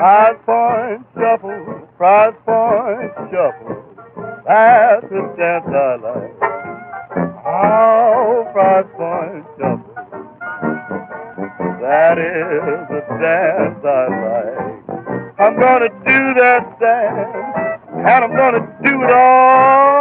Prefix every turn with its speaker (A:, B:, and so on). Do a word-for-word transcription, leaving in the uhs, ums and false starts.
A: Prize Point Shuffle, Prize Point Shuffle, that's the dance I like. Oh, Prize Point Shuffle, that is the dance I like. I'm gonna do that dance, and I'm gonna do it all